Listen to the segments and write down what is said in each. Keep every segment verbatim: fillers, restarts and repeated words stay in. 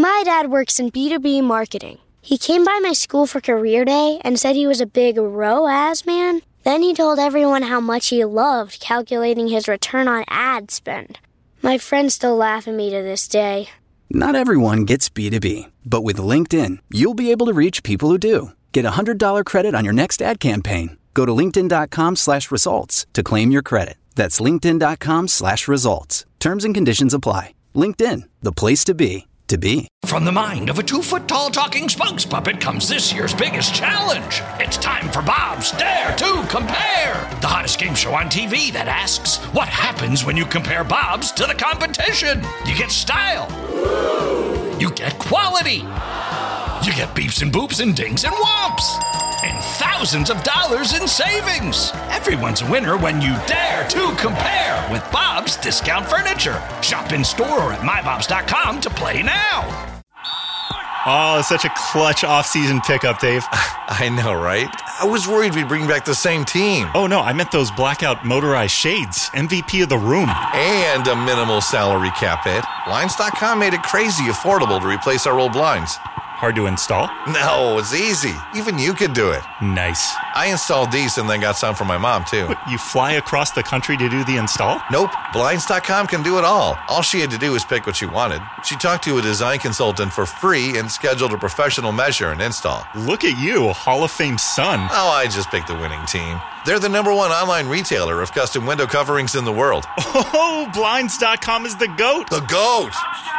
My dad works in B two B marketing. He came by my school for career day and said he was a big R O A S man. Then he told everyone how much he loved calculating his return on ad spend. My friends still laugh at me to this day. Not everyone gets B two B, but with LinkedIn, you'll be able to reach people who do. Get a one hundred dollars credit on your next ad campaign. Go to linkedin.com slash results to claim your credit. That's linkedin.com slash results. Terms and conditions apply. LinkedIn, the place to be, to be. From the mind of a two-foot-tall talking spokes puppet comes this year's biggest challenge. It's time for Bob's Dare to Compare, the hottest game show on T V that asks, what happens when you compare Bob's to the competition? You get style. You get quality. You get beeps and boops and dings and whomps. And thousands of dollars in savings. Everyone's a winner when you dare to compare with Bob's Discount Furniture. Shop in store or at my bobs dot com to play now. Oh, such a clutch off-season pickup, Dave. I know, right? I was worried we'd bring back the same team. Oh, no, I meant those blackout motorized shades. M V P of the room. And a minimal salary cap hit. Blinds dot com made it crazy affordable to replace our old blinds. Hard to install? No, it's easy. Even you could do it. Nice. I installed these and then got some for my mom, too. What, you fly across the country to do the install? Nope. Blinds dot com can do it all. All she had to do was pick what she wanted. She talked to a design consultant for free and scheduled a professional measure and install. Look at you, Hall of Fame son. Oh, I just picked the winning team. They're the number one online retailer of custom window coverings in the world. Oh, Blinds dot com is the GOAT. The GOAT!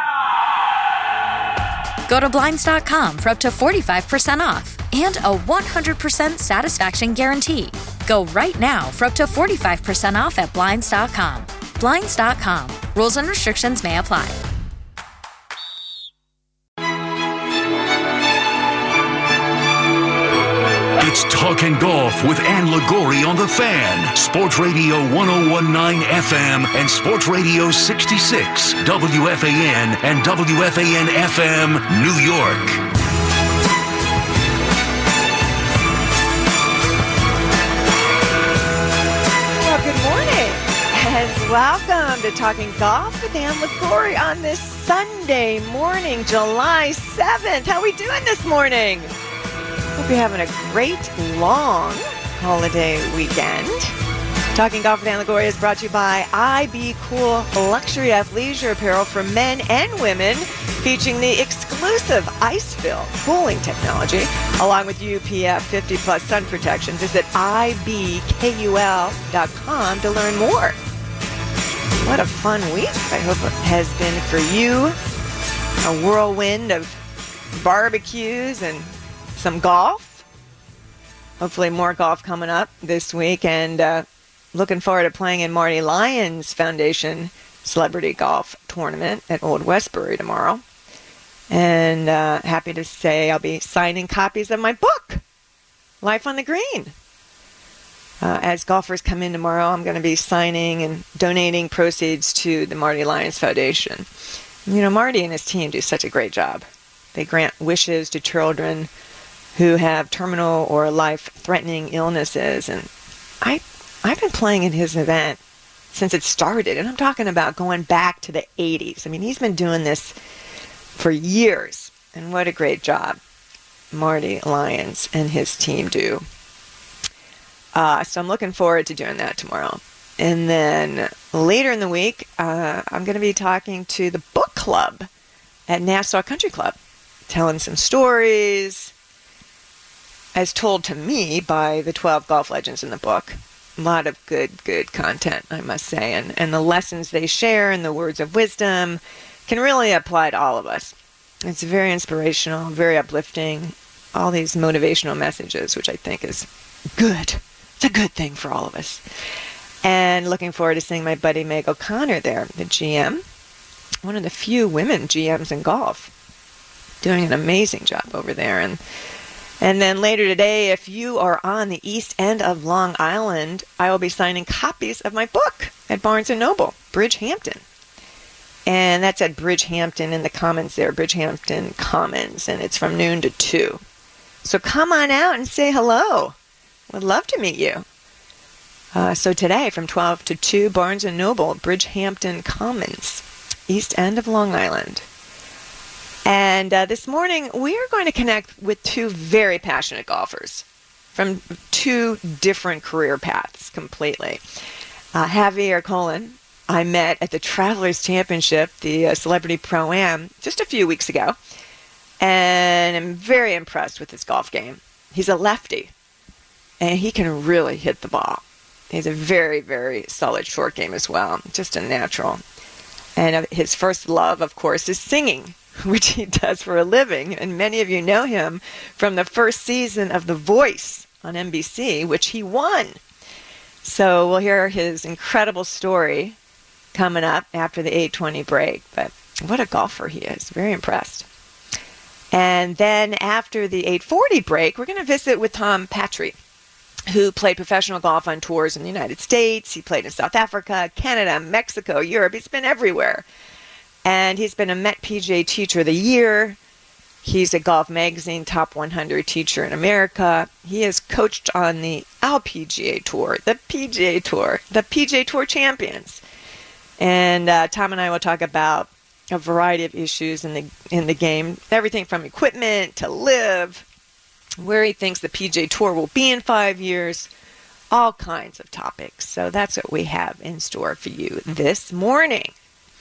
Go to Blinds dot com for up to forty-five percent off and a one hundred percent satisfaction guarantee. Go right now for up to forty-five percent off at Blinds dot com. Blinds dot com. Rules and restrictions may apply. It's Talkin' Golf with Ann Liguori on The Fan. Sports Radio ten nineteen F M and Sports Radio sixty-six, W F A N and W F A N F M, New York. Well, good morning and welcome to Talking Golf with Ann Liguori on this Sunday morning, July seventh. How are we doing this morning? Hope you're having a great, long holiday weekend. Talking Golf with Ann Liguori is brought to you by I Be Cool Luxury Athleisure Apparel for men and women, featuring the exclusive Icefill cooling technology, along with U P F fifty plus sun protection. Visit I B K U L dot com to learn more. What a fun week I hope it has been for you. A whirlwind of barbecues and some golf. Hopefully more golf coming up this week, and uh, looking forward to playing in Marty Lyons Foundation Celebrity Golf Tournament at Old Westbury tomorrow. And uh, happy to say I'll be signing copies of my book, Life on the Green. Uh, as golfers come in tomorrow, I'm going to be signing and donating proceeds to the Marty Lyons Foundation. You know, Marty and his team do such a great job. They grant wishes to children who have terminal or life-threatening illnesses. And I, I've been playing in his event since it started. And I'm talking about going back to the eighties. I mean, he's been doing this for years. And what a great job Marty Lyons and his team do. Uh, so I'm looking forward to doing that tomorrow. And then later in the week, uh, I'm going to be talking to the book club at Nassau Country Club, telling some stories, as told to me by the twelve golf legends in the book. A lot of good, good content, I must say. And, and the lessons they share and the words of wisdom can really apply to all of us. It's very inspirational, very uplifting, all these motivational messages, which I think is good. It's a good thing for all of us. And looking forward to seeing my buddy Meg O'Connor there, the G M, one of the few women G Ms in golf, doing an amazing job over there. And And then later today, if you are on the east end of Long Island, I will be signing copies of my book at Barnes and Noble, Bridgehampton. And that's at Bridgehampton in the Commons there, Bridgehampton Commons, and it's from noon to two. So come on out and say hello. Would love to meet you. Uh, so today, from twelve to two, Barnes and Noble, Bridgehampton Commons, east end of Long Island. And uh, this morning, we are going to connect with two very passionate golfers from two different career paths completely. Uh, Javier Collin, I met at the Travelers Championship, the uh, Celebrity Pro-Am, just a few weeks ago. And I'm very impressed with his golf game. He's a lefty, and he can really hit the ball. He's a very, very solid short game as well, just a natural. And his first love, of course, is singing, which he does for a living. And many of you know him from the first season of The Voice on N B C, which he won. So we'll hear his incredible story coming up after the eight twenty break. But what a golfer he is. Very impressed. And then after the eight forty break, we're going to visit with Tom Patry, who played professional golf on tours in the United States. He played in South Africa, Canada, Mexico, Europe. He's been everywhere. And he's been a Met P G A Teacher of the Year. He's a Golf Magazine Top one hundred Teacher in America. He has coached on the L P G A Tour, the P G A Tour, the P G A Tour Champions. And uh, Tom and I will talk about a variety of issues in the in the game, everything from equipment to live, where he thinks the P G A Tour will be in five years, all kinds of topics. So that's what we have in store for you this morning.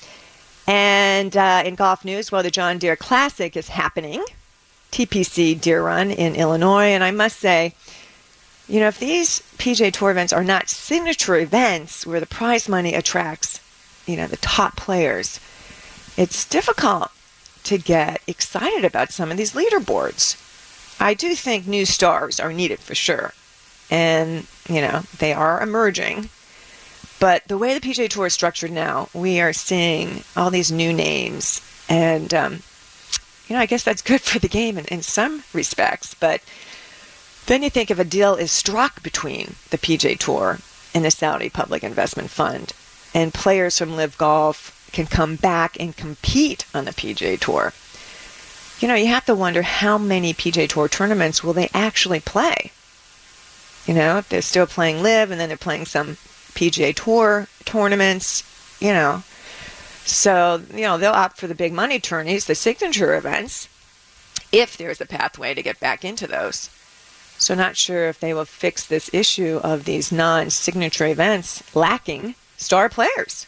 And uh, in golf news, well, the John Deere Classic is happening, T P C Deer Run in Illinois. And I must say, you know, if these P G A Tour events are not signature events where the prize money attracts, you know, the top players, it's difficult to get excited about some of these leaderboards. I do think new stars are needed for sure. And, you know, they are emerging. But the way the P G A Tour is structured now, we are seeing all these new names. And, um, you know, I guess that's good for the game in, in some respects. But then you think if a deal is struck between the P G A Tour and the Saudi Public Investment Fund, and players from Live Golf can come back and compete on the P G A Tour, you know, you have to wonder how many P G A Tour tournaments will they actually play? You know, if they're still playing Live and then they're playing some P G A Tour tournaments, you know. So, you know, they'll opt for the big money tourneys, the signature events, if there's a pathway to get back into those. So not sure if they will fix this issue of these non-signature events lacking star players.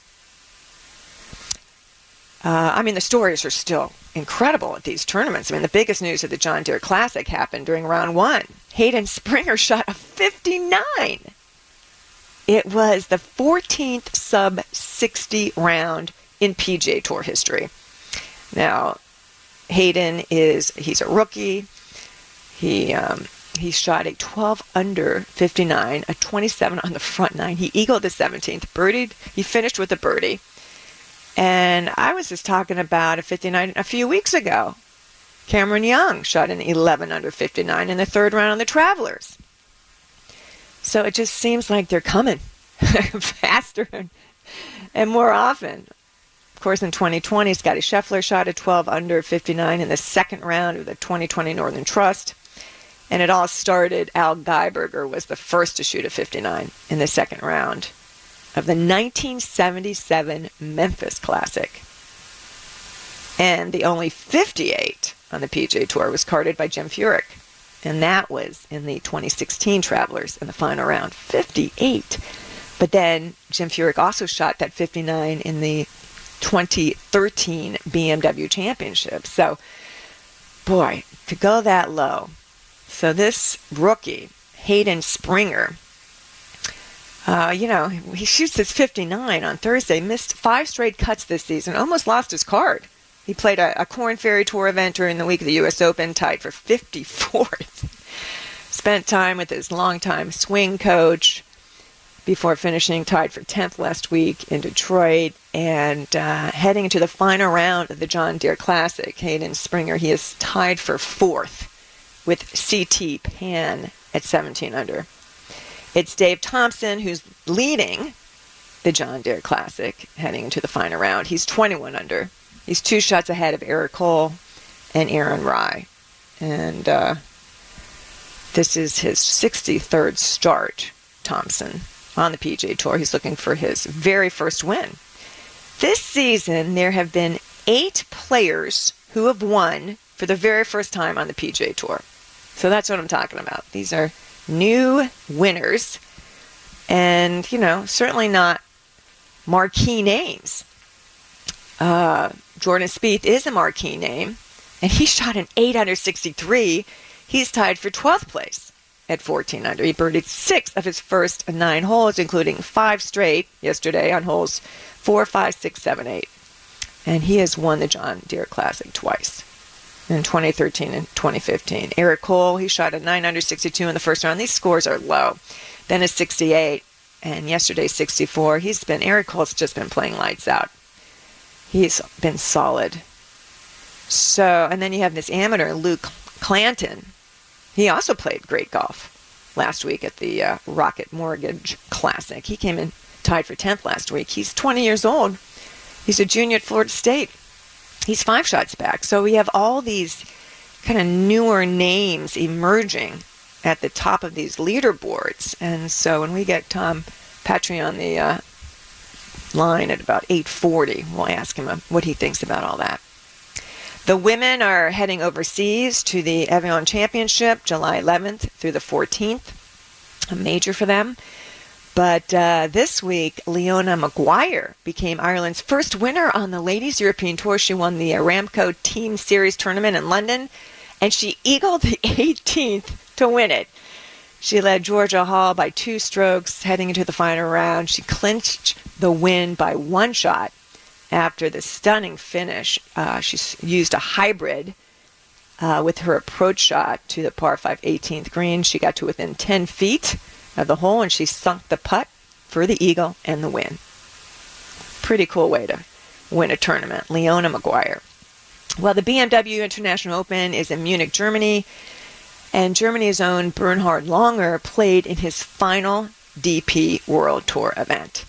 Uh, I mean, the stories are still incredible at these tournaments. I mean, the biggest news of the John Deere Classic happened during round one. Hayden Springer shot a fifty-nine. It was the fourteenth sub sixty round in P G A Tour history. Now, Hayden is, he's a rookie. He um, he shot a twelve under fifty-nine, a twenty-seven on the front nine. He eagled the seventeenth, birdied. He finished with a birdie. And I was just talking about a fifty-nine a few weeks ago. Cameron Young shot an eleven under fifty-nine in the third round on the Travelers. So it just seems like they're coming faster and, and more often. Of course, in twenty twenty, Scotty Scheffler shot a twelve under fifty-nine in the second round of the twenty twenty Northern Trust. And it all started, Al Geiberger was the first to shoot a fifty-nine in the second round of the nineteen seventy-seven Memphis Classic. And the only fifty-eight on the P G A Tour was carded by Jim Furyk. And that was in the twenty sixteen Travelers in the final round. fifty-eight. But then Jim Furyk also shot that fifty-nine in the twenty thirteen B M W Championship. So, boy, to go that low. So this rookie, Hayden Springer, uh, you know, he shoots his fifty-nine on Thursday, missed five straight cuts this season, almost lost his card. He played a, a Korn Ferry Tour event during the week of the U S Open, tied for fifty-fourth. Spent time with his longtime swing coach before finishing tied for tenth last week in Detroit. And uh, heading into the final round of the John Deere Classic, Hayden Springer, he is tied for fourth with C T Pan at seventeen under. It's Dave Thompson who's leading the John Deere Classic heading into the final round. He's twenty-one under. He's two shots ahead of Eric Cole and Aaron Rai. And uh, this is his sixty-third start, Thompson, on the P G A Tour. He's looking for his very first win. This season, there have been eight players who have won for the very first time on the P G A Tour. So that's what I'm talking about. These are new winners and, you know, certainly not marquee names. Uh, Jordan Spieth is a marquee name, and he shot an eight under sixty-three. He's tied for twelfth place at fourteen under. He birdied six of his first nine holes, including five straight yesterday on holes four, five, six, seven, eight. And he has won the John Deere Classic twice, in twenty thirteen and twenty fifteen. Eric Cole, he shot a nine under sixty-two in the first round. These scores are low. Then a sixty-eight, and yesterday sixty-four. He's been, Eric Cole's just been playing lights out. He's been solid. So, and then you have this amateur, Luke Clanton. He also played great golf last week at the uh, Rocket Mortgage Classic. He came in tied for tenth last week. He's twenty years old. He's a junior at Florida State. He's five shots back. So we have all these kind of newer names emerging at the top of these leaderboards. And so when we get Tom Patry on the uh, line at about eight forty, we'll ask him what he thinks about all that. The women are heading overseas to the Evian Championship, July eleventh through the fourteenth, a major for them. But uh, this week, Leona Maguire became Ireland's first winner on the Ladies European Tour. She won the Aramco Team Series tournament in London, and she eagled the eighteenth to win it. She led Georgia Hall by two strokes heading into the final round. She clinched the win by one shot after the stunning finish. Uh, she used a hybrid uh, with her approach shot to the par five eighteenth green. She got to within ten feet of the hole, and she sunk the putt for the eagle and the win. Pretty cool way to win a tournament. Leona Maguire. Well, the B M W International Open is in Munich, Germany, and Germany's own Bernhard Langer played in his final D P World Tour event.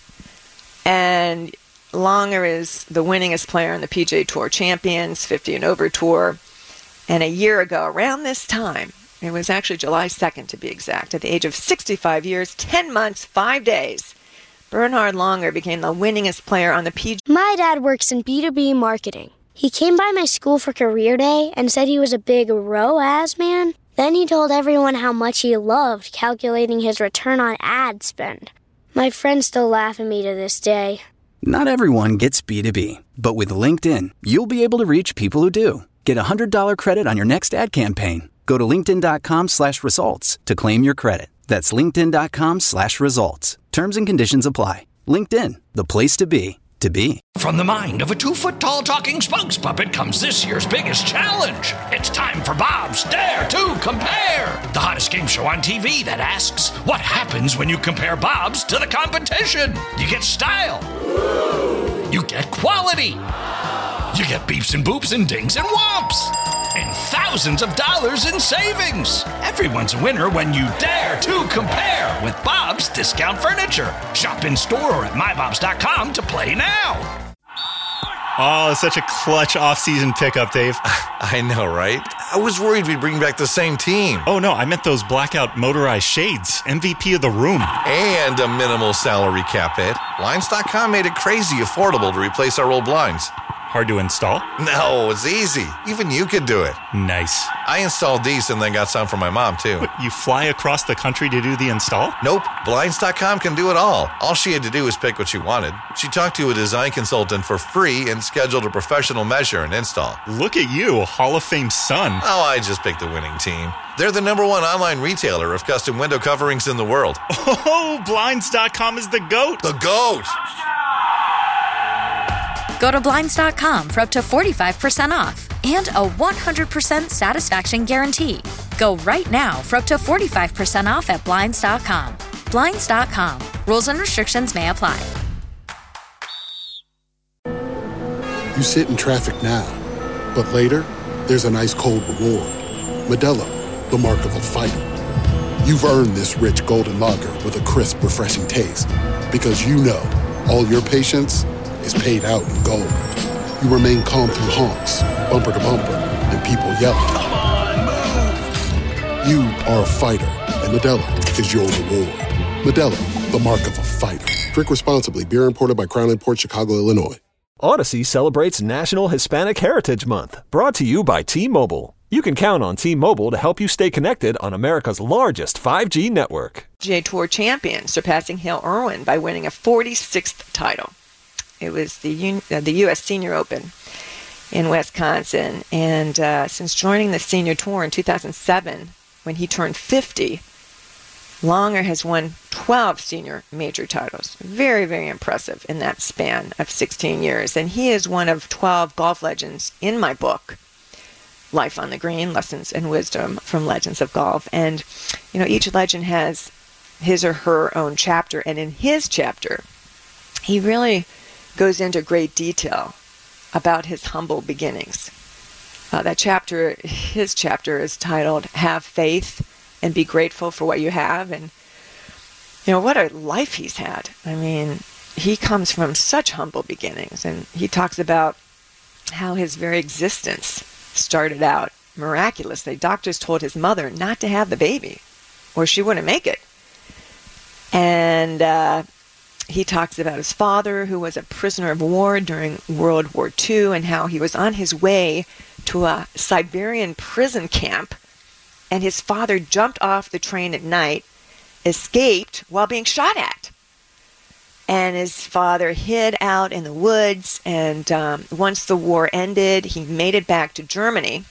And Langer is the winningest player on the P G A Tour Champions, fifty and over tour. And a year ago, around this time, it was actually July second to be exact, at the age of sixty-five years, ten months, five days, Bernhard Langer became the winningest player on the P G A. My dad works in B two B marketing. He came by my school for career day and said he was a big R O A S man. Then he told everyone how much he loved calculating his return on ad spend. My friends still laugh at me to this day. Not everyone gets B two B, but with LinkedIn, you'll be able to reach people who do. Get a one hundred dollars credit on your next ad campaign. Go to linkedin.com slash results to claim your credit. That's linkedin.com slash results. Terms and conditions apply. LinkedIn, the place to be, to be. From the mind of a two-foot-tall talking spokes puppet comes this year's biggest challenge. It's time for Bob's Dare to Compare, the hottest game show on T V that asks, what happens when you compare Bob's to the competition? You get style. You get quality. You get beeps and boops and dings and whomps. And thousands of dollars in savings. Everyone's a winner when you dare to compare with Bob's Discount Furniture. Shop in store or at my bobs dot com to play now. Oh, such a clutch off-season pickup, Dave. I know, right? I was worried we'd bring back the same team. Oh, no, I meant those blackout motorized shades. M V P of the room. And a minimal salary cap hit. Blinds dot com made it crazy affordable to replace our old blinds. Hard to install? No, it's easy. Even you could do it. Nice. I installed these and then got some for my mom, too. What, you fly across the country to do the install? Nope. Blinds dot com can do it all. All she had to do was pick what she wanted. She talked to a design consultant for free and scheduled a professional measure and install. Look at you, Hall of Fame son. Oh, I just picked the winning team. They're the number one online retailer of custom window coverings in the world. Oh, Blinds dot com is the GOAT. The GOAT! Go to Blinds dot com for up to forty-five percent off and a one hundred percent satisfaction guarantee. Go right now for up to forty-five percent off at Blinds dot com. Blinds dot com. Rules and restrictions may apply. You sit in traffic now, but later, there's an ice-cold reward. Modelo, the mark of a fighter. You've earned this rich golden lager with a crisp, refreshing taste. Because you know, all your patience is paid out in gold. You remain calm through honks, bumper to bumper, and people yelling. Come on, move! You are a fighter, and Modelo is your reward. Modelo, the mark of a fighter. Drink responsibly. Beer imported by Crown Imports, Chicago, Illinois. Odyssey celebrates National Hispanic Heritage Month, brought to you by T-Mobile. You can count on T-Mobile to help you stay connected on America's largest five G network. P G A Tour champion, surpassing Hale Irwin by winning a forty-sixth title. It was the U- uh, the U S Senior Open in Wisconsin, and uh, since joining the Senior Tour in two thousand seven, when he turned fifty, Langer has won twelve senior major titles. Very, very impressive in that span of sixteen years. And he is one of twelve golf legends in my book, Life on the Green, Lessons and Wisdom from Legends of Golf. And, you know, each legend has his or her own chapter. And in his chapter, he really goes into great detail about his humble beginnings. Uh, that chapter, his chapter is titled, Have Faith and Be Grateful for What You Have. And, you know, what a life he's had. I mean, he comes from such humble beginnings. And he talks about how his very existence started out miraculously. Doctors told his mother not to have the baby, or she wouldn't make it. And uh, he talks about his father, who was a prisoner of war during World War Two, and how he was on his way to a Siberian prison camp, and his father jumped off the train at night, escaped while being shot at. And his father hid out in the woods, and um, once the war ended, he made it back to Germany.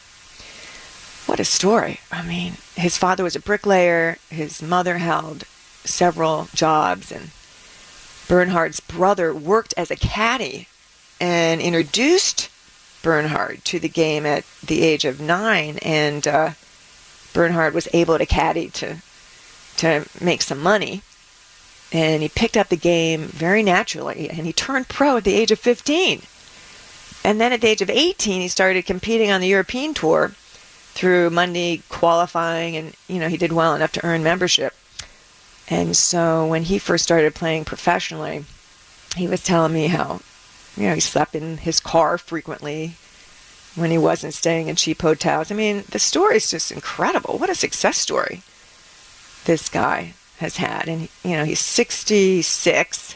What a story. I mean, his father was a bricklayer, his mother held several jobs, and Bernhard's brother worked as a caddy and introduced Bernhard to the game at the age of nine, and uh, Bernhard was able to caddy to to make some money, and he picked up the game very naturally, and he turned pro at the age of fifteen. And then at the age of eighteen, he started competing on the European Tour through Monday qualifying, and, you know, he did well enough to earn membership. And so when he first started playing professionally, he was telling me how, you know, he slept in his car frequently when he wasn't staying in cheap hotels. I mean, the story is just incredible. What a success story this guy has had. And, you know, he's sixty-six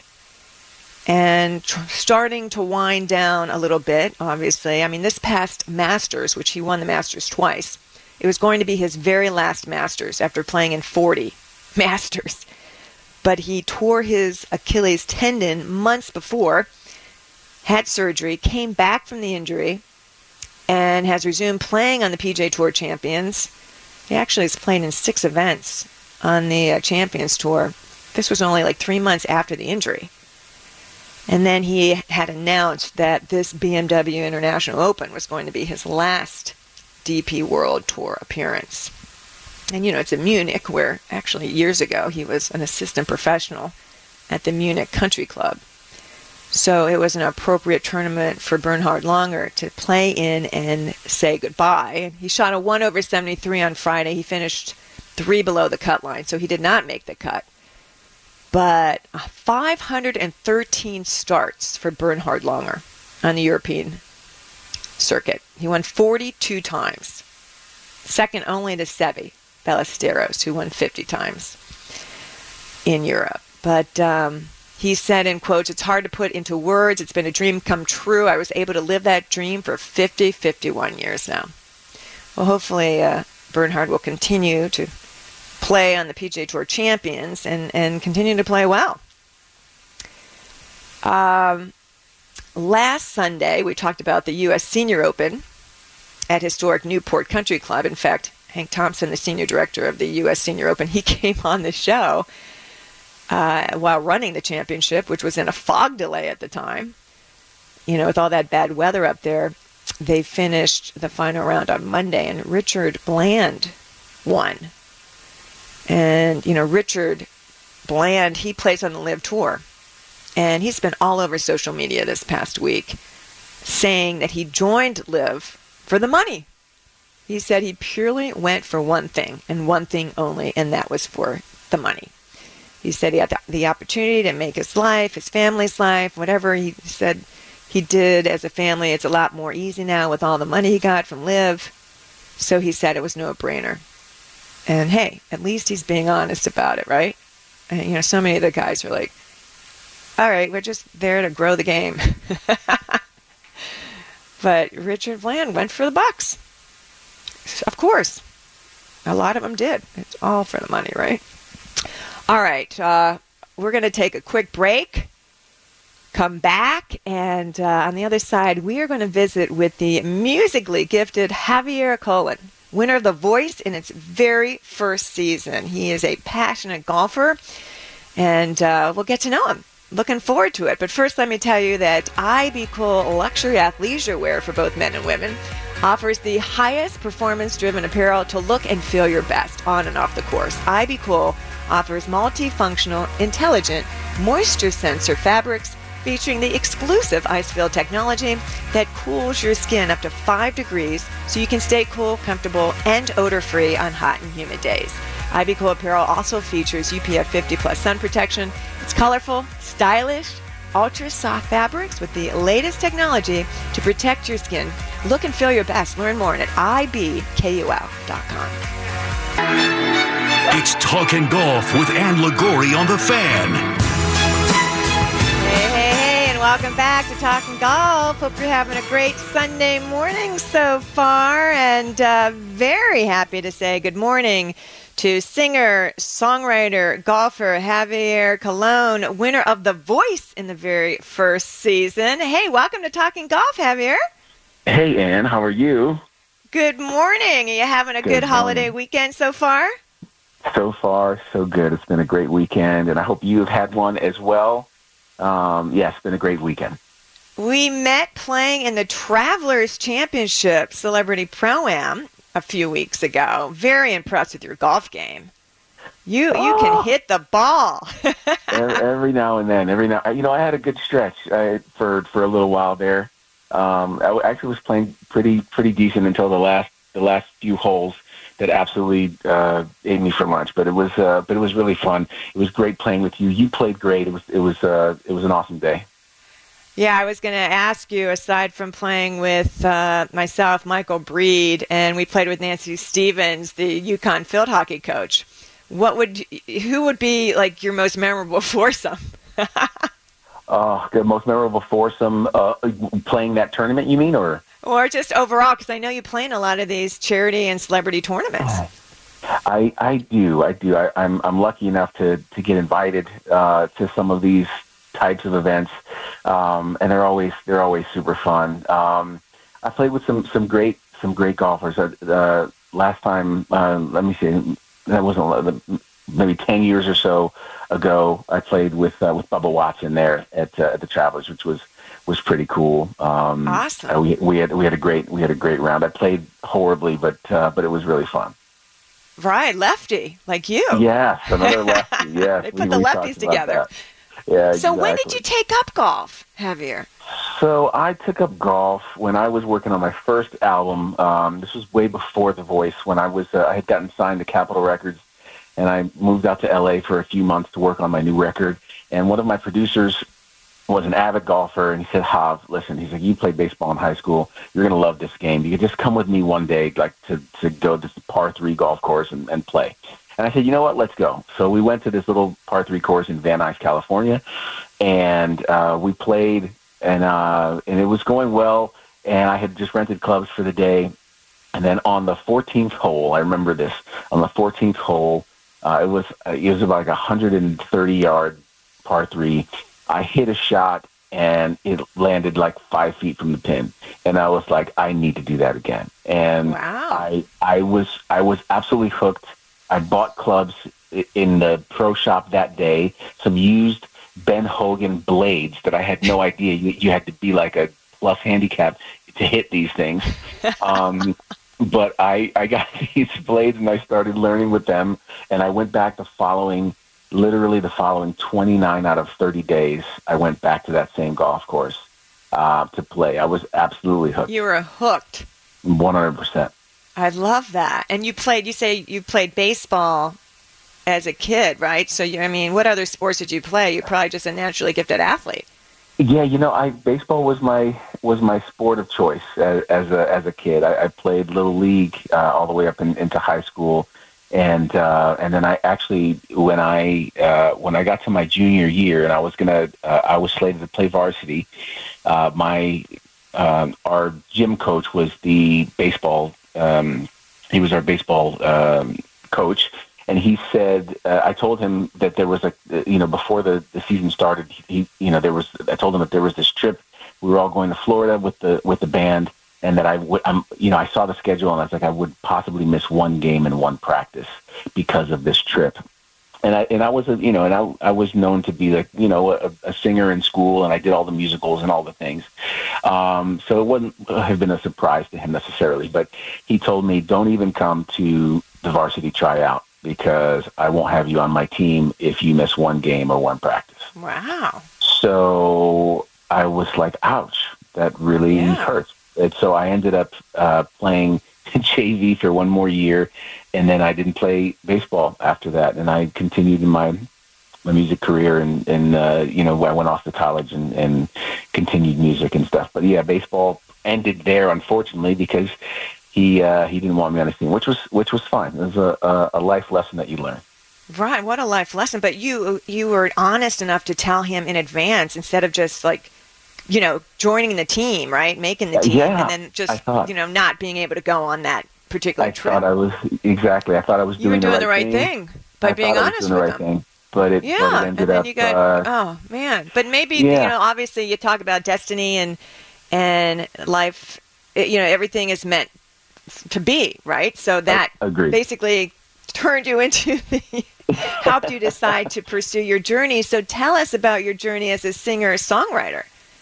and tr- starting to wind down a little bit, obviously. I mean, this past Masters, which he won the Masters twice, it was going to be his very last Masters after playing in forty Masters. But he tore his Achilles tendon months before, had surgery, came back from the injury, and has resumed playing on the P G A Tour Champions. He actually has played in six events on the uh, Champions Tour. This was only like three months after the injury. And then he had announced that this B M W International Open was going to be his last D P World Tour appearance. And, you know, it's in Munich, where actually years ago he was an assistant professional at the Munich Country Club. So it was an appropriate tournament for Bernhard Langer to play in and say goodbye. He shot a one over seventy-three on Friday. He finished three below the cut line, so he did not make the cut. But five hundred thirteen starts for Bernhard Langer on the European circuit. He won forty-two times, second only to Seve Ballesteros, who won fifty times in Europe. But um, he said in quotes, "It's hard to put into words. It's been a dream come true. I was able to live that dream for fifty, fifty-one years now." Well, hopefully uh, Bernhard will continue to play on the P G A Tour Champions and, and continue to play well. Um, last Sunday, we talked about the U S Senior Open at historic Newport Country Club. In fact, Hank Thompson, the senior director of the U S Senior Open, he came on the show uh, while running the championship, which was in a fog delay at the time. You know, with all that bad weather up there, they finished the final round on Monday, and Richard Bland won. And, you know, Richard Bland, he plays on the Live Tour. And he's been all over social media this past week saying that he joined Live for the money. He said he purely went for one thing and one thing only, and that was for the money. He said he had the opportunity to make his life, his family's life, whatever he said he did as a family. It's a lot more easy now with all the money he got from Live. So he said it was no brainer. And hey, at least he's being honest about it, right? And, you know, so many of the guys are like, All right, we're just there to grow the game. But Richard Bland went for the Bucks. Of course. A lot of them did. It's all for the money, right? All right, uh, we're going to take a quick break, come back, and uh, on the other side, we are going to visit with the musically gifted Javier Colon, winner of The Voice in its very first season. He is a passionate golfer, and uh, we'll get to know him. Looking forward to it. But first, let me tell you that I Be Cool luxury athleisure wear for both men and women offers the highest performance-driven apparel to look and feel your best on and off the course. I Be Cool offers multifunctional, intelligent moisture sensor fabrics featuring the exclusive IceField technology that cools your skin up to five degrees so you can stay cool, comfortable, and odor-free on hot and humid days. I Be Cool apparel also features U P F fifty plus sun protection. It's colorful, stylish, ultra-soft fabrics with the latest technology to protect your skin. Look and feel your best. Learn more at I B K U L dot com. It's Talking Golf with Ann Liguori on The Fan. Hey, hey, hey, and welcome back to Talking Golf. Hope you're having a great Sunday morning so far, and uh, very happy to say good morning to singer, songwriter, golfer Javier Colon, winner of The Voice in the very first season. Hey, welcome to Talking Golf, Javier. Hey, Ann, how are you? Good morning. Are you having a good, good holiday weekend so far? So far, so good. It's been a great weekend, and I hope you have had one as well. Um, yeah, it's been a great weekend. We met playing in the Travelers Championship Celebrity Pro-Am a few weeks ago. Very impressed with your golf game. You oh. you can hit the ball. every, every now and then, every now. You know, I had a good stretch I, for for a little while there. Um, I actually was playing pretty pretty decent until the last the last few holes that absolutely uh, ate me for lunch. But it was uh, but it was really fun. It was great playing with you. You played great. It was it was uh, it was an awesome day. Yeah, I was going to ask you, aside from playing with uh, myself, Michael Breed, and we played with Nancy Stevens, the UConn field hockey coach, what would who would be like your most memorable foursome? uh, the most memorable foursome uh, playing that tournament, you mean, or or just overall? Because I know you play in a lot of these charity and celebrity tournaments. I I do I do I, I'm I'm lucky enough to to get invited uh, to some of these types of events, um, and they're always they're always super fun. Um, I played with some some great some great golfers. Uh, last time, uh, let me see, that wasn't maybe ten years or so ago. I played with uh, with Bubba Watson there at, uh, at the Travelers, which was was pretty cool. Um, awesome. Uh, we we had we had a great we had a great round. I played horribly, but uh, but it was really fun. Right, lefty like you. Yes, another lefty. Yeah, they put we, the we lefties together. That. Yeah, so exactly. When did you take up golf, Javier? So I took up golf when I was working on my first album. Um, this was way before The Voice, when I was uh, I had gotten signed to Capitol Records, and I moved out to L A for a few months to work on my new record. And one of my producers was an avid golfer, and he said, "Hav, listen," he's like, "you played baseball in high school. You're gonna love this game. You could just come with me one day, like to to go to this par three golf course and, and play." And I said, you know what, let's go. So we went to this little par three course in Van Nuys, California, and uh, we played, and uh, and it was going well, and I had just rented clubs for the day. And then on the fourteenth hole, I remember this, on the fourteenth hole, uh, it was it was about like a one hundred thirty yard par three. I hit a shot, and it landed like five feet from the pin. And I was like, I need to do that again. And wow. I I was I was absolutely hooked. I bought clubs in the pro shop that day, some used Ben Hogan blades that I had no idea you, you had to be like a plus handicap to hit these things. Um, but I, I got these blades, and I started learning with them, and I went back the following, literally the following twenty-nine out of thirty days, I went back to that same golf course uh, to play. I was absolutely hooked. You were hooked. one hundred percent. I love that. And you played, you say you played baseball as a kid, right? So, you, I mean, what other sports did you play? You're probably just a naturally gifted athlete. Yeah, you know, I baseball was my was my sport of choice as, as a as a kid. I, I played Little League uh, all the way up in, into high school, And uh, and then I actually, when I uh, when I got to my junior year, and I was gonna, uh, I was slated to play varsity. Uh, my um, our gym coach was the baseball. Um, he was our baseball um, coach, and he said, uh, I told him that there was a, you know, before the, the season started, he, you know, there was. I told him that there was this trip. We were all going to Florida with the with the band. And that I would, I'm, you know, I saw the schedule and I was like, I would possibly miss one game and one practice because of this trip. And I, and I was, a, you know, and I, I was known to be like, you know, a, a singer in school, and I did all the musicals and all the things. Um, so it wouldn't have been a surprise to him necessarily, but he told me, don't even come to the varsity tryout because I won't have you on my team if you miss one game or one practice. Wow. So I was like, ouch, that really Yeah. hurts. And so I ended up uh, playing J V for one more year, and then I didn't play baseball after that. And I continued in my my music career, and, and uh, you know, I went off to college and, and continued music and stuff. But yeah, baseball ended there, unfortunately, because he uh, he didn't want me on his team, which was which was fine. It was a, a, a life lesson that you learn. Right. What a life lesson. But you you were honest enough to tell him in advance instead of just like, you know, joining the team, right? Making the team, yeah, and then just, thought, you know, not being able to go on that particular I trip. I thought I was, exactly, I thought I was you doing, were doing the right, the right thing. thing, by I being honest doing with the right them. Thing, but it, yeah, but it ended and then up, you got, uh, oh, man. But maybe, yeah. you know, obviously you talk about destiny and, and life, you know, everything is meant to be, right? So that Agreed. basically turned you into the... helped you decide to pursue your journey. So tell us about your journey as a singer-songwriter.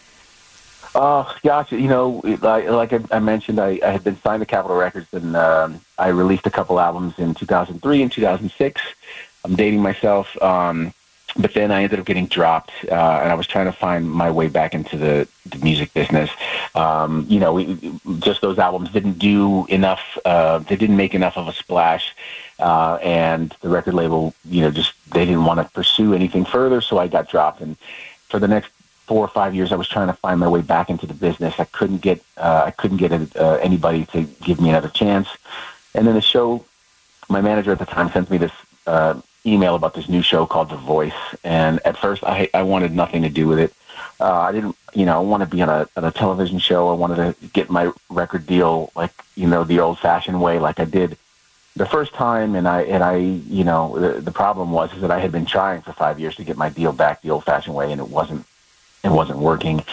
Oh, gotcha. You know, like, like I, I mentioned, I, I had been signed to Capitol Records, and um, I released a couple albums in two thousand three and two thousand six. I'm dating myself. Um, but then I ended up getting dropped, uh, and I was trying to find my way back into the, the music business. Um, you know, we, just those albums didn't do enough. Uh, they didn't make enough of a splash. Uh, and the record label, you know, just, they didn't want to pursue anything further. So I got dropped. And for the next four or five years, I was trying to find my way back into the business. I couldn't get, uh, I couldn't get uh, anybody to give me another chance. And then the show, my manager at the time sent me this, uh, email about this new show called The Voice. And at first I, I wanted nothing to do with it. Uh, I didn't, you know, I want to be on a, on a television show. I wanted to get my record deal, like, you know, the old fashioned way, like I did the first time. And I, and I, you know, the, the problem was is that I had been trying for five years to get my deal back the old fashioned way, and it wasn't, it wasn't working.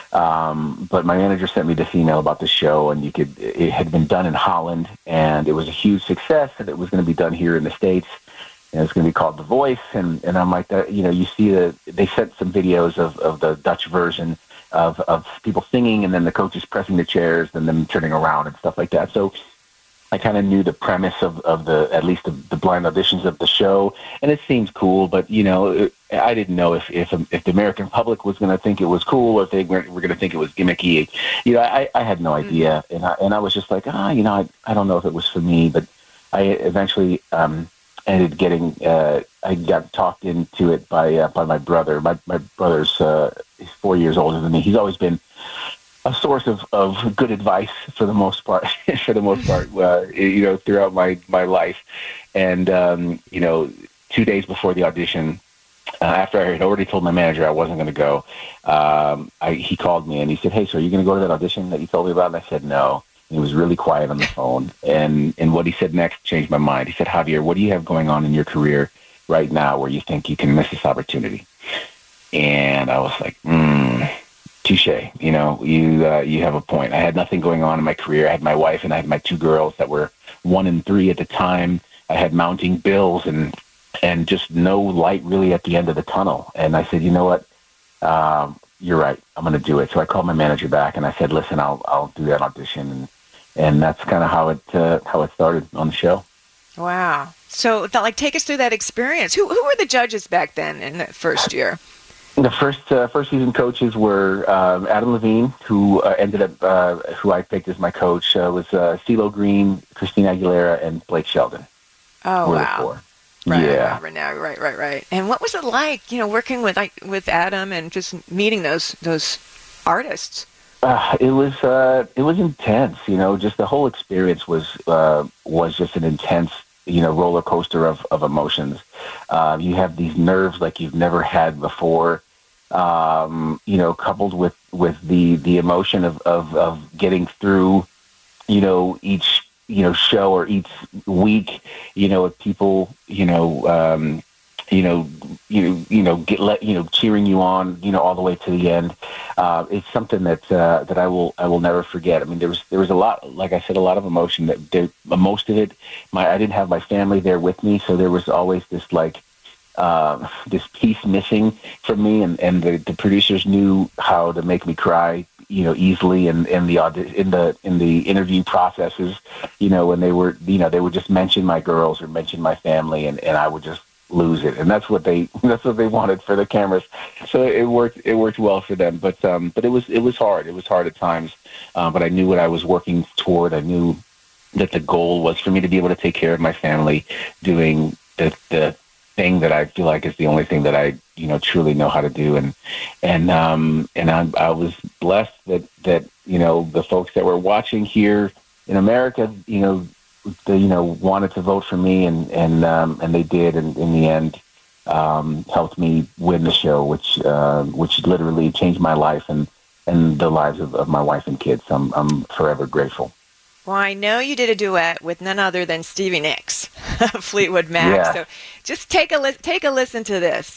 Um, but my manager sent me this email about the show, and you could, it had been done in Holland, and it was a huge success, and it was going to be done here in the States. And it's going to be called The Voice. And, and I'm like, that, you know, you see the, they sent some videos of, of the Dutch version of, of people singing, and then the coaches pressing the chairs and them turning around and stuff like that. So I kind of knew the premise of, of the, at least the, the blind auditions of the show, and it seems cool, but, you know, it, I didn't know if, if, if the American public was going to think it was cool, or if they were, were going to think it was gimmicky. You know, I, I had no idea. Mm-hmm. And I, and I was just like, ah, you know, I, I don't know if it was for me, but I eventually, um, ended getting, uh, I got talked into it by, uh, by my brother. My, my brother's, uh, he's four years older than me. He's always been a source of, of good advice for the most part, for the most part, uh, you know, throughout my, my life. And, um, you know, two days before the audition, uh, after I had already told my manager I wasn't going to go, um, I, he called me and he said, "Hey, so are you going to go to that audition that you told me about?" And I said, "No." He was really quiet on the phone, and, and what he said next changed my mind. He said, "Javier, what do you have going on in your career right now where you think you can miss this opportunity?" And I was like, mm, touche. You know, you uh, you have a point. I had nothing going on in my career. I had my wife and I had my two girls that were one and three at the time. I had mounting bills and and just no light really at the end of the tunnel. And I said, you know what? Um, you're right. I'm going to do it. So I called my manager back and I said, listen, I'll I'll do that audition. And, and that's kind of how it uh, how it started on the show. Wow. So, like, take us through that experience. Who who were the judges back then in the first year? The first uh, first season coaches were um, Adam Levine, who uh, ended up uh, who I picked as my coach, uh, was uh, CeeLo Green, Christina Aguilera, and Blake Sheldon. Oh wow! Right, yeah, right now, right, right, right. And what was it like, you know, working with like with Adam and just meeting those those artists? Uh, it was uh, it was intense. You know, just the whole experience was uh, was just an intense you know, roller coaster of, of emotions. Uh, you have these nerves like you've never had before, um, you know, coupled with, with the, the emotion of, of, of getting through, you know, each, you know, show or each week, you know, with people, you know, um, you know, you you know, get let you know, cheering you on, you know, all the way to the end. Uh, it's something that uh, that I will I will never forget. I mean, there was there was a lot, like I said, a lot of emotion. That there, most of it, my I didn't have my family there with me, so there was always this like uh, this piece missing from me, and and the, the producers knew how to make me cry, you know, easily in, in the audi- in the in the interview processes, you know, when they were, you know, they would just mention my girls or mention my family, and, and I would just lose it. And that's what they that's what they wanted for the cameras. So it worked it worked well for them. But um but it was it was hard. It was hard at times. Uh, but I knew what I was working toward. I knew that the goal was for me to be able to take care of my family, doing the the thing that I feel like is the only thing that I, you know, truly know how to do. And, and, um, and I, I was blessed that, that, you know, the folks that were watching here in America, you know, they, you know, wanted to vote for me, and, and, um, and they did. And in the end, um, helped me win the show, which, uh, which literally changed my life and, and the lives of, of my wife and kids. I'm, I'm forever grateful. Well, I know you did a duet with none other than Stevie Nicks, Fleetwood Mac. Yeah. So just take a li- take a listen to this.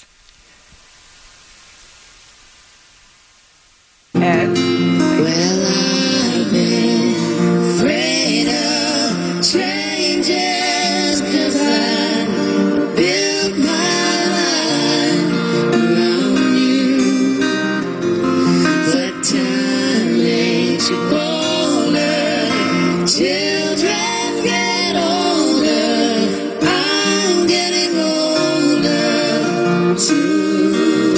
And well, I've been afraid of strangers 'cause I built my life around you. But time makes you bolder. Children get older, I'm getting older too.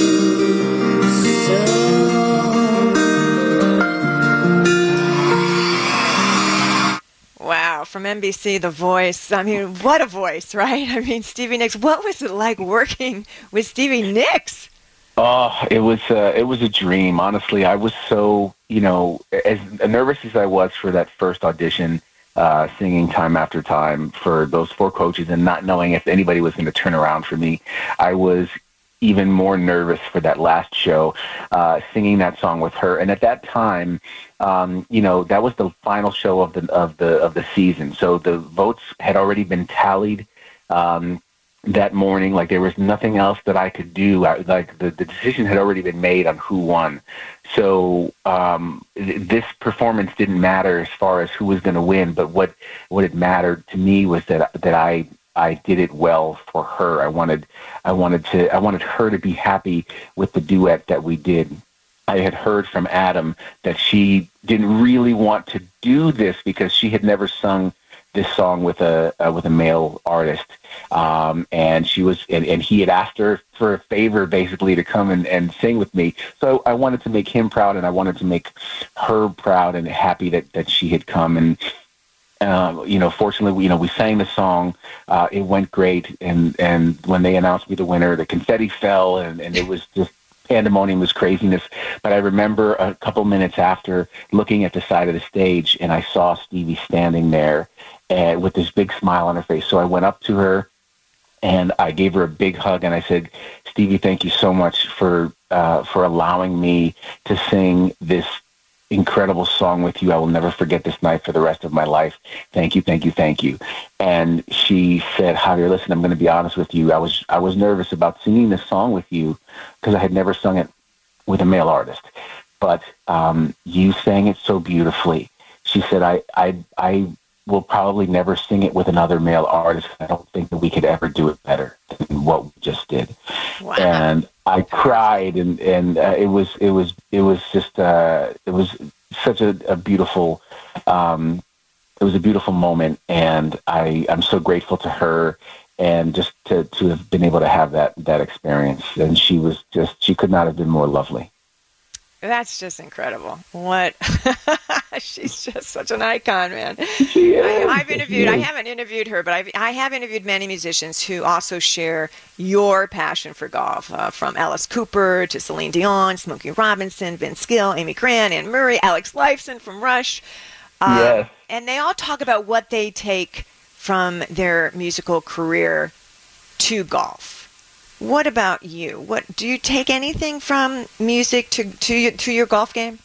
So. Wow, from N B C, The Voice. I mean, what a voice, right? I mean, Stevie Nicks. What was it like working with Stevie Nicks? Oh, it was uh, it was a dream. Honestly, I was so, you know, as nervous as I was for that first audition, uh, singing time after time for those four coaches and not knowing if anybody was going to turn around for me. I was even more nervous for that last show, uh, singing that song with her. And at that time, um, you know, that was the final show of the of the of the season. So the votes had already been tallied. Um, that morning, like there was nothing else that I could do. I, like the, the decision had already been made on who won. So um, th- this performance didn't matter as far as who was going to win, but what, what it mattered to me was that, that I, I did it well for her. I wanted, I wanted to, I wanted her to be happy with the duet that we did. I had heard from Adam that she didn't really want to do this because she had never sung this song with a uh, with a male artist, um, and she was and, and he had asked her for a favor, basically, to come and, and sing with me. So I wanted to make him proud, and I wanted to make her proud and happy that, that she had come. And uh, you know, fortunately, we, you know, we sang the song. Uh, it went great, and and when they announced me the winner, the confetti fell, and, and it was just pandemonium, was craziness. But I remember a couple minutes after looking at the side of the stage, and I saw Stevie standing there and with this big smile on her face. So I went up to her and I gave her a big hug, and I said, Stevie, thank you so much for uh, for allowing me to sing this incredible song with you. I will never forget this night for the rest of my life. Thank you, thank you, thank you. And she said, Javier, listen, I'm going to be honest with you. I was I was nervous about singing this song with you because I had never sung it with a male artist. But um, you sang it so beautifully. She said, I I I will probably never sing it with another male artist. I don't think that we could ever do it better than what we just did. Wow. And I cried, and and uh, it was it was it was just uh, it was such a, a beautiful um, it was a beautiful moment, and I I'm so grateful to her, and just to to have been able to have that that experience. And she was just she could not have been more lovely. That's just incredible. What? She's just such an icon, man. She is. I, I've interviewed, I haven't interviewed her, but I've, I have interviewed many musicians who also share your passion for golf, uh, from Alice Cooper to Celine Dion, Smokey Robinson, Vince Gill, Amy Grant, Anne Murray, Alex Lifeson from Rush. Uh, yes. And they all talk about what they take from their musical career to golf. What about you? What do you take anything from music to to to your golf game?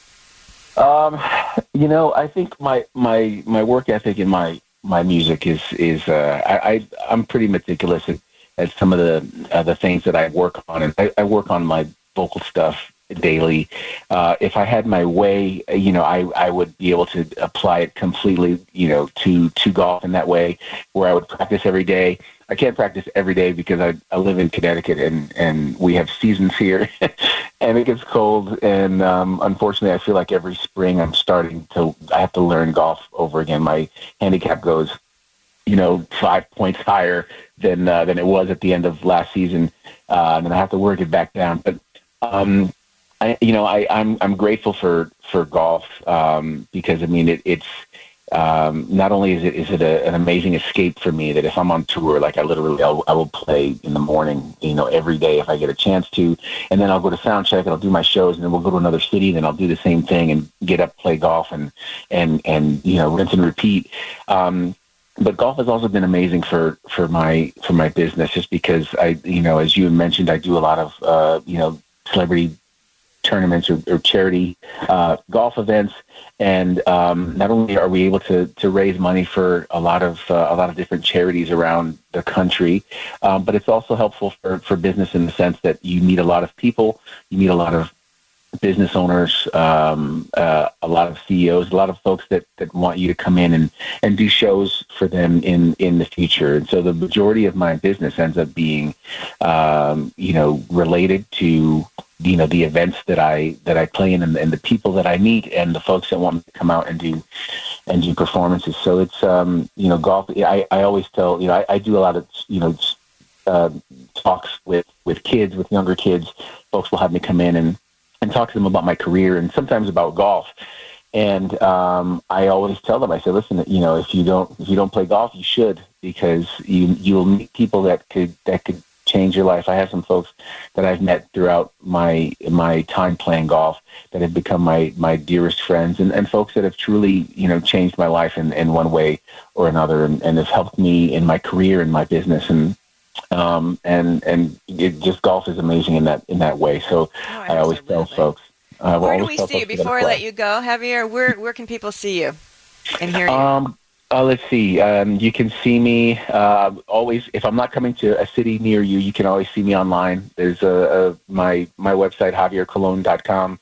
Um, you know, I think my my my work ethic and my my music is is uh, I, I I'm pretty meticulous at, at some of the uh, the things that I work on, and I, I work on my vocal stuff daily. Uh, if I had my way, you know, I, I would be able to apply it completely, you know, to, to golf in that way, where I would practice every day. I can't practice every day because I, I live in Connecticut and, and we have seasons here and it gets cold. And um, unfortunately, I feel like every spring I'm starting to, I have to learn golf over again. My handicap goes, you know, five points higher than, uh, than it was at the end of last season. Uh, and then I have to work it back down. But, um, I, you know, I, I'm I'm grateful for for golf um, because I mean it, it's um, not only is it is it a, an amazing escape for me that if I'm on tour, like I literally I'll, I will play in the morning, you know, every day if I get a chance to, and then I'll go to sound check and I'll do my shows, and then we'll go to another city, and then I'll do the same thing and get up, play golf, and and and you know rinse and repeat. Um, But golf has also been amazing for, for my for my business, just because I you know as you mentioned, I do a lot of uh, you know celebrity tournaments or, or charity uh, golf events, and um, not only are we able to to raise money for a lot of uh, a lot of different charities around the country, um, but it's also helpful for, for business in the sense that you meet a lot of people, you meet a lot of business owners, um, uh, a lot of C E Os, a lot of folks that, that want you to come in and, and do shows for them in, in the future. And so the majority of my business ends up being, um, you know, related to, you know, the events that I, that I play in and, and the people that I meet and the folks that want me to come out and do, and do performances. So it's, um, you know, golf, I, I always tell, you know, I, I do a lot of, you know, uh, talks with, with kids, with younger kids. Folks will have me come in and, and talk to them about my career and sometimes about golf. And um, I always tell them, I say, listen, you know, if you don't if you don't play golf, you should, because you you'll meet people that could that could change your life. I have some folks that I've met throughout my my time playing golf that have become my my dearest friends, and, and folks that have truly, you know, changed my life in, in one way or another, and, and have helped me in my career and my business. And Um, and, and it just golf is amazing in that, in that way. So oh, I always tell folks, uh, where do we see you before I let you go, Javier? Where, where can people see you and hear you? Um, uh, let's see. Um, you can see me, uh, always, if I'm not coming to a city near you, you can always see me online. There's a, a my, my website, javier colon dot com.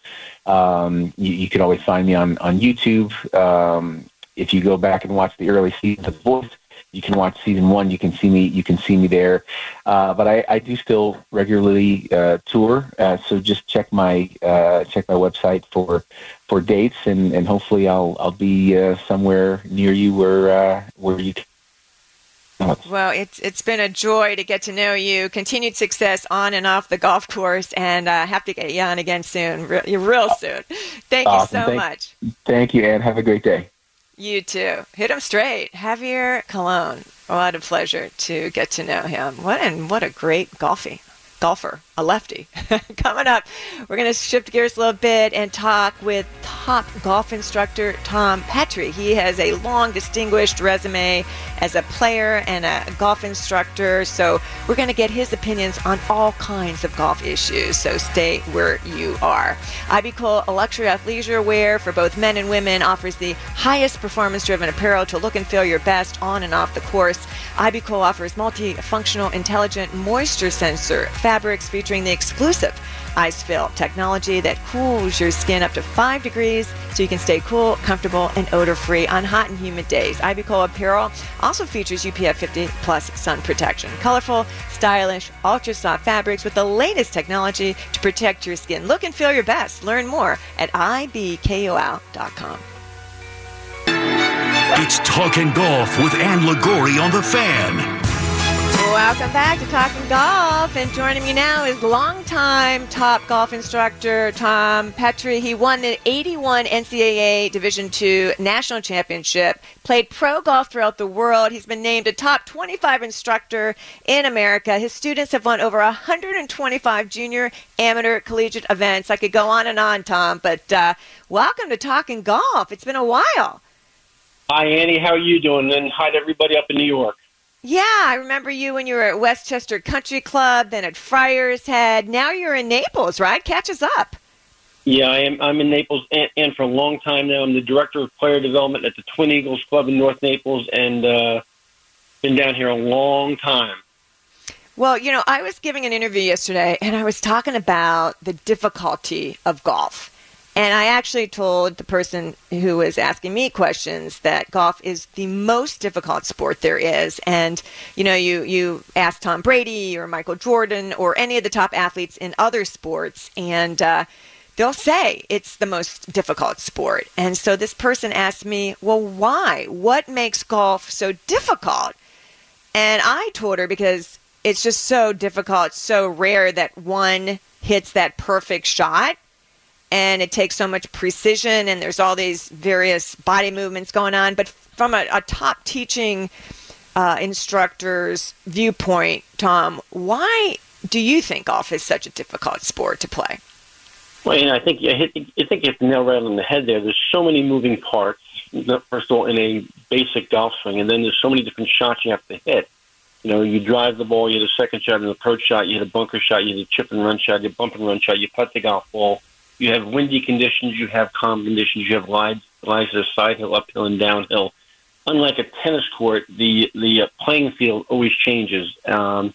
Um, you, you can always find me on, on YouTube. Um, if you go back and watch the early seasons of The Voice, you can watch season one. You can see me. You can see me there. Uh, but I, I do still regularly uh, tour. Uh, so just check my uh, check my website for for dates, and, and hopefully I'll I'll be uh, somewhere near you where uh, where you can. Well, it's it's been a joy to get to know you. Continued success on and off the golf course, and I uh, have to get you on again soon. Re- real soon. Thank awesome. you so thank, much. Thank you, Ann. Have a great day. You too. Hit him straight. Javier Colon. What a pleasure to get to know him. What and what a great golfy, golfer, a lefty. Coming up, we're going to shift gears a little bit and talk with top golf instructor Tom Petry. He has a long, distinguished resume as a player and a golf instructor, so we're going to get his opinions on all kinds of golf issues, so stay where you are. Ibicol, a luxury athleisure wear for both men and women, offers the highest performance-driven apparel to look and feel your best on and off the course. Ibicol offers multifunctional, intelligent moisture sensor fabrics featuring the exclusive IceFill technology that cools your skin up to five degrees so you can stay cool, comfortable, and odor-free on hot and humid days. Ibicol apparel also features U P F fifty plus sun protection. Colorful, stylish, ultra-soft fabrics with the latest technology to protect your skin. Look and feel your best. Learn more at I B K O L dot com. It's Talking Golf with Ann Liguori on The Fan. Welcome back to Talking Golf, and joining me now is longtime top golf instructor Tom Petry. He won the eighty-one N C double A Division two National Championship, played pro golf throughout the world. He's been named a top twenty-five instructor in America. His students have won over one hundred twenty-five junior, amateur, collegiate events. I could go on and on, Tom, but uh, welcome to Talking Golf. It's been a while. Hi, Annie. How are you doing? And hi to everybody up in New York. Yeah, I remember you when you were at Westchester Country Club, then at Friars Head. Now you're in Naples, right? Catch us up. Yeah, I am, I'm in Naples, and, and for a long time now. I'm the Director of Player Development at the Twin Eagles Club in North Naples, and uh, been down here a long time. Well, you know, I was giving an interview yesterday, and I was talking about the difficulty of golf. And I actually told the person who was asking me questions that golf is the most difficult sport there is. And, you know, you, you ask Tom Brady or Michael Jordan or any of the top athletes in other sports, and uh, they'll say it's the most difficult sport. And so this person asked me, well, why? What makes golf so difficult? And I told her because it's just so difficult, so rare that one hits that perfect shot. And it takes so much precision, and there's all these various body movements going on. But from a, a top teaching uh, instructor's viewpoint, Tom, why do you think golf is such a difficult sport to play? Well, and I think I, hit, I think you hit the nail right on the head there. There's so many moving parts, first of all, in a basic golf swing, and then there's so many different shots you have to hit. You know, you drive the ball, you hit a second shot, an approach shot, you hit a bunker shot, you hit a chip and run shot, you bump and run shot, you putt the golf ball. You have windy conditions, you have calm conditions, you have lies, lies that are side hill, uphill, and downhill. Unlike a tennis court, the the uh, playing field always changes, um,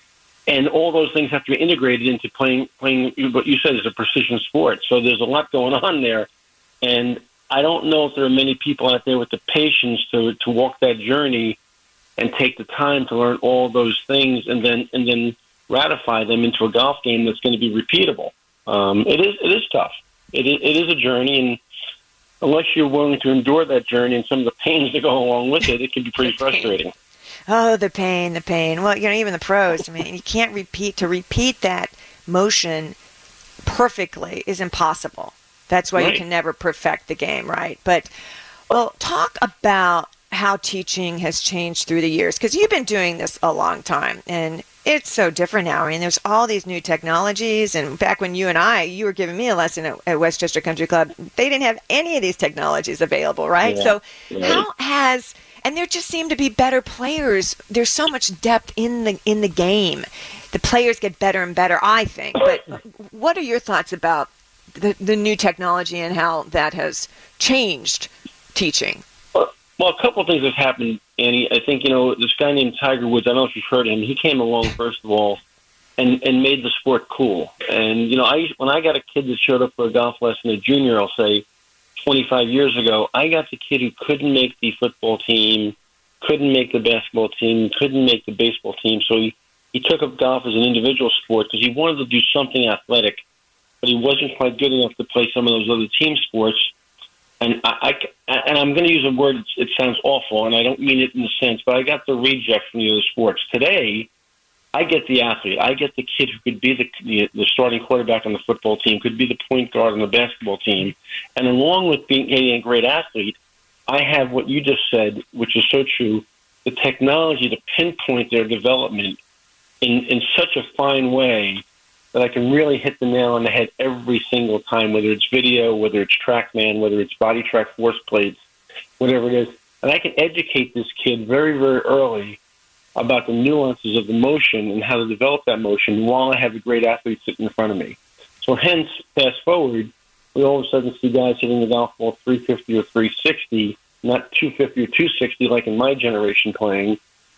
and all those things have to be integrated into playing. Playing what you said is a precision sport, so there's a lot going on there. And I don't know if there are many people out there with the patience to to walk that journey and take the time to learn all those things, and then and then ratify them into a golf game that's going to be repeatable. Um, it is it is tough. It is, it is a journey, and unless you're willing to endure that journey and some of the pains that go along with it, it can be pretty frustrating. Oh, the pain, the pain. Well, you know, even the pros, I mean, you can't repeat, to repeat that motion perfectly is impossible. That's why right. You can never perfect the game, right? But, well, talk about how teaching has changed through the years, because you've been doing this a long time, and it's so different now. I mean, there's all these new technologies, and back when you and I, you were giving me a lesson at, at Westchester Country Club, they didn't have any of these technologies available, right? Yeah, so right. How has, and there just seem to be better players. There's so much depth in the in the game. The players get better and better, I think. But what are your thoughts about the, the new technology and how that has changed teaching? Well, a couple of things have happened, Annie. I think, you know, this guy named Tiger Woods, I don't know if you've heard of him, he came along, first of all, and, and made the sport cool. And, you know, I when I got a kid that showed up for a golf lesson, a junior, I'll say, twenty-five years ago, I got the kid who couldn't make the football team, couldn't make the basketball team, couldn't make the baseball team. So he, he took up golf as an individual sport because he wanted to do something athletic, but he wasn't quite good enough to play some of those other team sports. And I, I and I'm going to use a word. It sounds awful, and I don't mean it in the sense, but I got the reject from the other sports. Today, I get the athlete. I get the kid who could be the, the the starting quarterback on the football team, could be the point guard on the basketball team, and along with being getting a great athlete, I have what you just said, which is so true: the technology to pinpoint their development in in such a fine way that I can really hit the nail on the head every single time, whether it's video, whether it's TrackMan, whether it's body track force plates, whatever it is. And I can educate this kid very, very early about the nuances of the motion and how to develop that motion while I have a great athlete sitting in front of me. So hence, fast forward, we all of a sudden see guys hitting the golf ball three fifty or three sixty, not two fifty or two sixty like in my generation playing.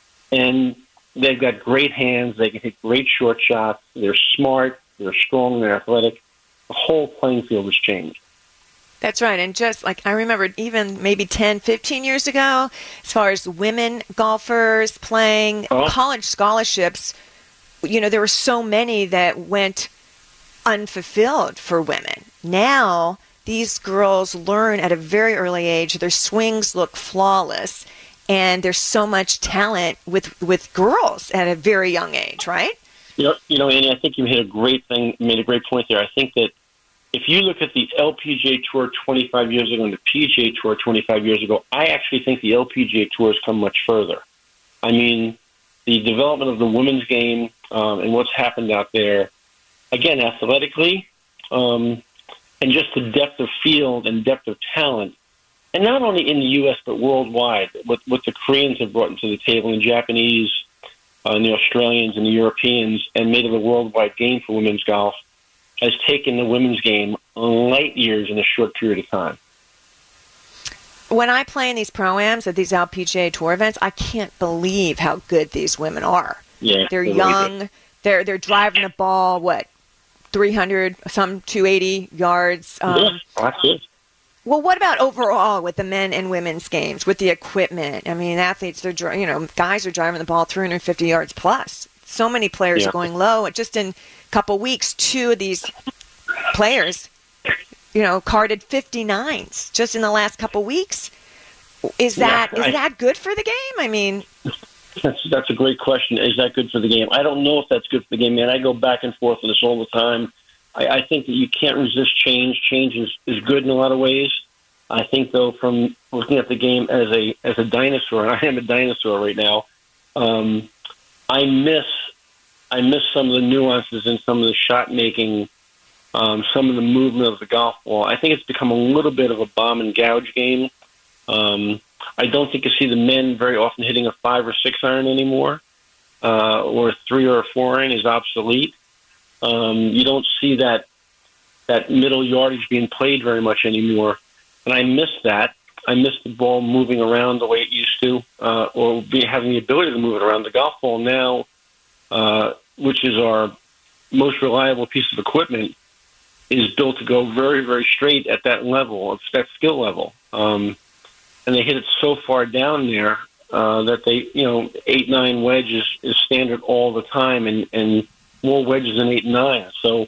And they've got great hands. They can hit great short shots. They're smart. They're strong. They're athletic. The whole playing field has changed. That's right. And just like I remember even maybe ten, fifteen years ago, as far as women golfers playing oh. college scholarships, you know, there were so many that went unfulfilled for women. Now, these girls learn at a very early age. Their swings look flawless. And there's so much talent with, with girls at a very young age, right? You know, you know, Annie, I think you hit a great thing, made a great point there. I think that if you look at the L P G A Tour twenty-five years ago and the P G A Tour twenty-five years ago, I actually think the L P G A Tour has come much further. I mean, the development of the women's game um, and what's happened out there, again, athletically, um, and just the depth of field and depth of talent and not only in the U S but worldwide, what what the Koreans have brought into the table, and Japanese, uh, and the Australians and the Europeans, and made it a worldwide game for women's golf, has taken the women's game light years in a short period of time. When I play in these pro-ams at these L P G A Tour events, I can't believe how good these women are. Yeah, they're, they're young. Really they're they're driving the ball, what, three hundred, some two eighty yards. Um, yeah, that's good. Well, what about overall with the men and women's games, with the equipment? I mean, athletes, they're dri- you know, guys are driving the ball three hundred fifty yards plus. So many players Yeah. are going low. Just in a couple weeks, two of these players, you know, carded fifty-nines just in the last couple weeks. Is that Yeah, is I- that good for the game? I mean, That's that's a great question. Is that good for the game? I don't know if that's good for the game, man. I go back and forth with this all the time. I, I think that you can't resist change. Change is, is good in a lot of ways. I think, though, from looking at the game as a as a dinosaur, and I am a dinosaur right now, um, I miss I miss some of the nuances and some of the shot making, um, some of the movement of the golf ball. I think it's become a little bit of a bomb and gouge game. Um, I don't think you see the men very often hitting a five or six iron anymore, uh, or a three or a four iron is obsolete. Um, you don't see that that middle yardage being played very much anymore, and I miss that. I miss the ball moving around the way it used to, uh, or be, having the ability to move it around. The golf ball now, uh, which is our most reliable piece of equipment, is built to go very, very straight at that level, it's that skill level. Um, and they hit it so far down there uh, that they, you know, eight nine wedge is, is standard all the time, and, and more wedges than eight nine. So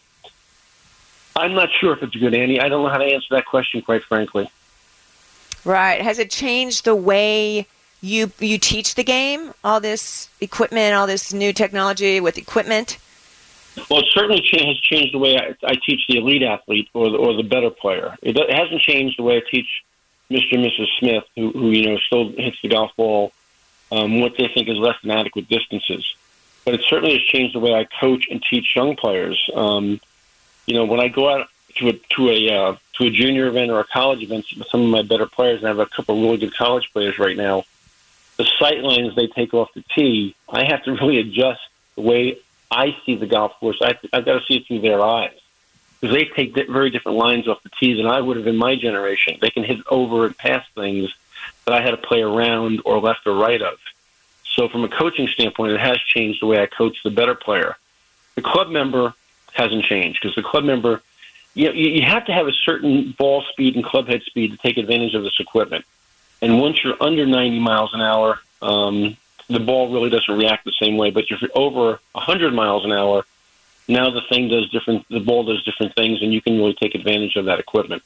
I'm not sure if it's good, Andy. I don't know how to answer that question, quite frankly. right. Has it changed the way you you teach the game? All this equipment, all this new technology with equipment? Well, it certainly cha- has changed the way I, I teach the elite athlete or the, or the better player. It, it hasn't changed the way I teach Mister and Missus Smith, who, who you know, still hits the golf ball um, what they think is less than adequate distances. But it certainly has changed the way I coach and teach young players. Um, you know, when I go out to a to a uh, to a junior event or a college event with some of my better players, and I have a couple of really good college players right now, the sight lines they take off the tee, I have to really adjust the way I see the golf course. I, I've got to see it through their eyes, because they take di- very different lines off the tee than I would have in my generation. They can hit over and past things that I had to play around or left or right of. So from a coaching standpoint, it has changed the way I coach the better player. The club member hasn't changed, because the club member, you know, you have to have a certain ball speed and club head speed to take advantage of this equipment. And once you're under ninety miles an hour, um, the ball really doesn't react the same way. But if you're over one hundred miles an hour, now the thing does different, the ball does different things, and you can really take advantage of that equipment.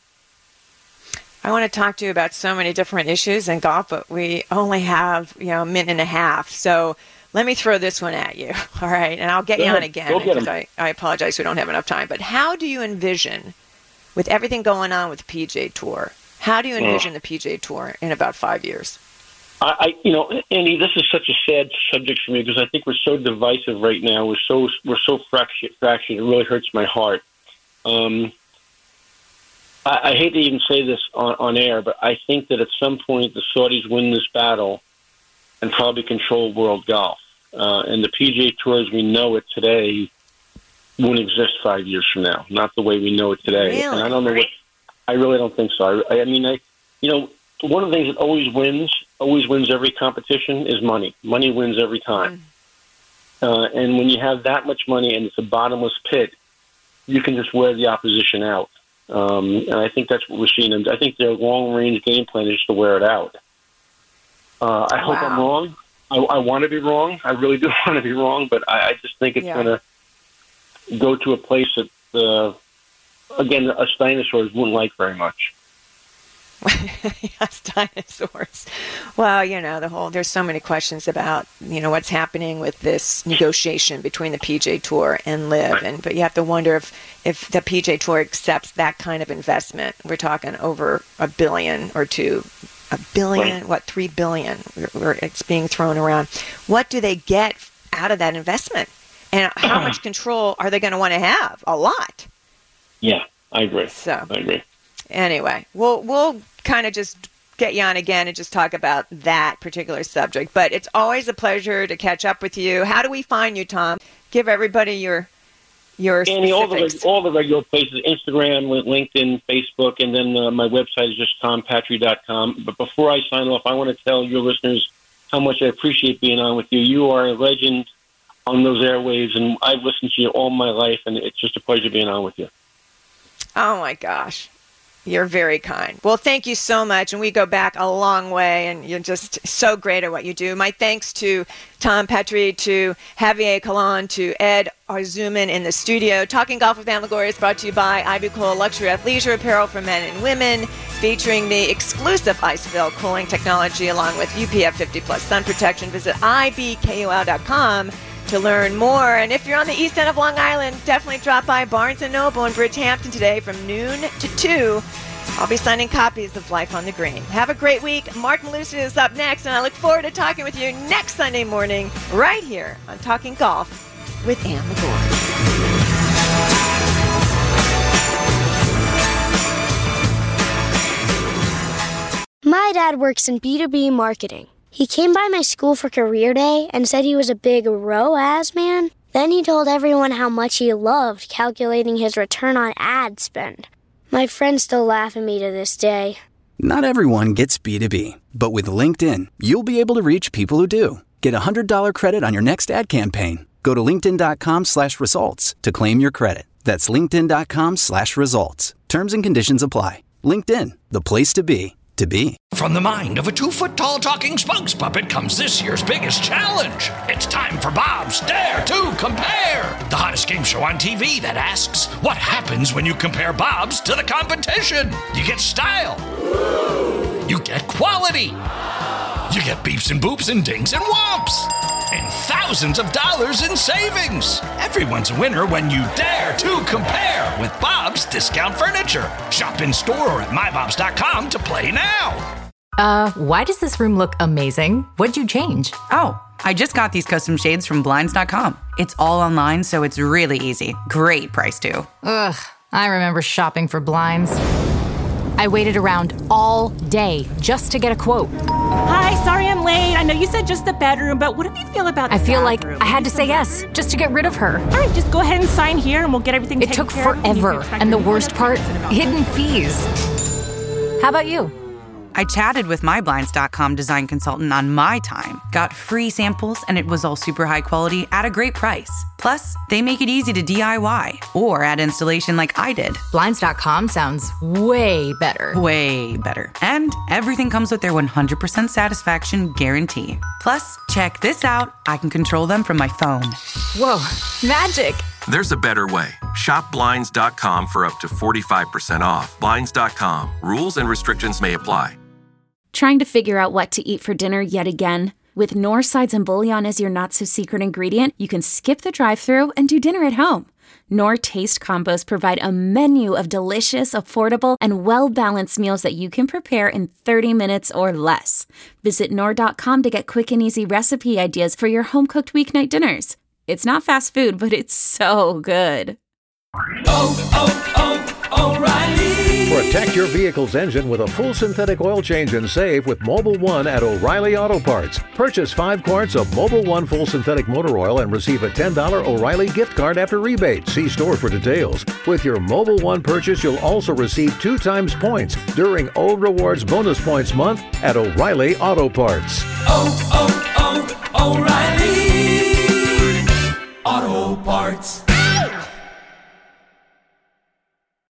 I want to talk to you about so many different issues in golf, but we only have, you know, a minute and a half. So let me throw this one at you, all right? And I'll get Go you on ahead. again, Go get because 'em. I, I apologize we don't have enough time. But how do you envision, with everything going on with the P G A Tour, how do you envision Oh. the P G A Tour in about five years? I, I, you know, Andy, this is such a sad subject for me, because I think we're so divisive right now. We're so we're so fractured. fractured. It really hurts my heart. Um, I, I hate to even say this on, on air, but I think that at some point the Saudis win this battle and probably control world golf. Uh, and the P G A Tour as we know it today won't exist five years from now. Not the way we know it today. Really? And I don't know what. I really don't think so. I, I mean, I, you know, one of the things that always wins, always wins every competition is money. Money wins every time. Uh, and when you have that much money and it's a bottomless pit, you can just wear the opposition out. Um, and I think that's what we're seeing. And I think their long-range game plan is just to wear it out. Uh, I hope I'm wrong. I, I want to be wrong. I really do want to be wrong, but I, I just think it's Yeah. going to go to a place that, uh, again, us dinosaurs wouldn't like very much. Yes, dinosaurs. Well, you know, the whole, there's so many questions about, you know, what's happening with this negotiation between the P G A Tour and LIV. And, but you have to wonder if, if the P G A Tour accepts that kind of investment. We're talking over a billion or two, a billion, Right. what, three billion, where it's being thrown around. What do they get out of that investment? And how much control are they going to want to have? A lot. Yeah, I agree. So. I agree. Anyway, we'll we'll kind of just get you on again and just talk about that particular subject. But it's always a pleasure to catch up with you. How do we find you, Tom? Give everybody your your Annie, all the, specifics. all the regular places, Instagram, LinkedIn, Facebook, and then uh, my website is just tom patry dot com. But before I sign off, I want to tell your listeners how much I appreciate being on with you. You are a legend on those airwaves, and I've listened to you all my life, and it's just a pleasure being on with you. Oh, my gosh. You're very kind. Well, thank you so much, and we go back a long way, and you're just so great at what you do. My thanks to Tom Patry, to Javier Colon, to Ed Arzuman in the studio. Talking Golf with Ann Liguori is brought to you by Ibucol Luxury Athleisure Apparel for men and women, featuring the exclusive Iceville cooling technology along with U P F fifty plus sun protection. Visit I B K U L dot com to learn more. And if you're on the east end of Long Island, definitely drop by Barnes and Noble in Bridgehampton today from noon to two. I'll be signing copies of Life on the Green. Have a great week. Mark Malusi is up next, and I look forward to talking with you next Sunday morning right here on Talking Golf with Ann Liguori. My dad works in B two B marketing. He came by my school for career day and said he was a big R O A S man. Then he told everyone how much he loved calculating his return on ad spend. My friends still laugh at me to this day. Not everyone gets B two B, but with LinkedIn, you'll be able to reach people who do. Get a one hundred dollars credit on your next ad campaign. Go to linkedin.com slash results to claim your credit. That's linkedin.com slash results. Terms and conditions apply. LinkedIn, the place to be, to be. From the mind of a two-foot-tall talking spokes puppet comes this year's biggest challenge. It's time for Bob's Dare to Compare, the hottest game show on T V that asks, what happens when you compare Bobs to the competition? You get style. You get quality. You get beeps and boops and dings and whomps. And thousands of dollars in savings. Everyone's a winner when you dare to compare with Bob's Discount Furniture. Shop in store or at my bobs dot com to play now. Uh, why does this room look amazing? What'd you change? Oh, I just got these custom shades from blinds dot com. It's all online, so it's really easy. Great price, too. Ugh, I remember shopping for blinds. I waited around all day just to get a quote. Hi, sorry I'm late. I know you said just the bedroom, but what do you feel about the I feel bathroom? like I had to say yes just to get rid of her. All right, just go ahead and sign here and we'll get everything It taken took care of. forever, and the worst part, hidden fees. How about you? I chatted with my blinds dot com design consultant on my time, got free samples, and it was all super high quality at a great price. Plus, they make it easy to D I Y or add installation like I did. blinds dot com sounds way better. Way better. And everything comes with their one hundred percent satisfaction guarantee. Plus, check this out. I can control them from my phone. Whoa, magic. There's a better way. Shop blinds dot com for up to forty-five percent off. blinds dot com. Rules and restrictions may apply. Trying to figure out what to eat for dinner yet again? With Knorr Sides and Bouillon as your not-so-secret ingredient, you can skip the drive-thru and do dinner at home. Knorr Taste Combos provide a menu of delicious, affordable, and well-balanced meals that you can prepare in thirty minutes or less. Visit Knorr dot com to get quick and easy recipe ideas for your home-cooked weeknight dinners. It's not fast food, but it's so good. Oh, oh, oh, O'Reilly. Protect your vehicle's engine with a full synthetic oil change and save with Mobil one at O'Reilly Auto Parts. Purchase five quarts of Mobil one full synthetic motor oil and receive a ten dollars O'Reilly gift card after rebate. See store for details. With your Mobil one purchase, you'll also receive two times points during O Rewards Bonus Points Month at O'Reilly Auto Parts. Oh, oh, oh, O'Reilly Auto Parts.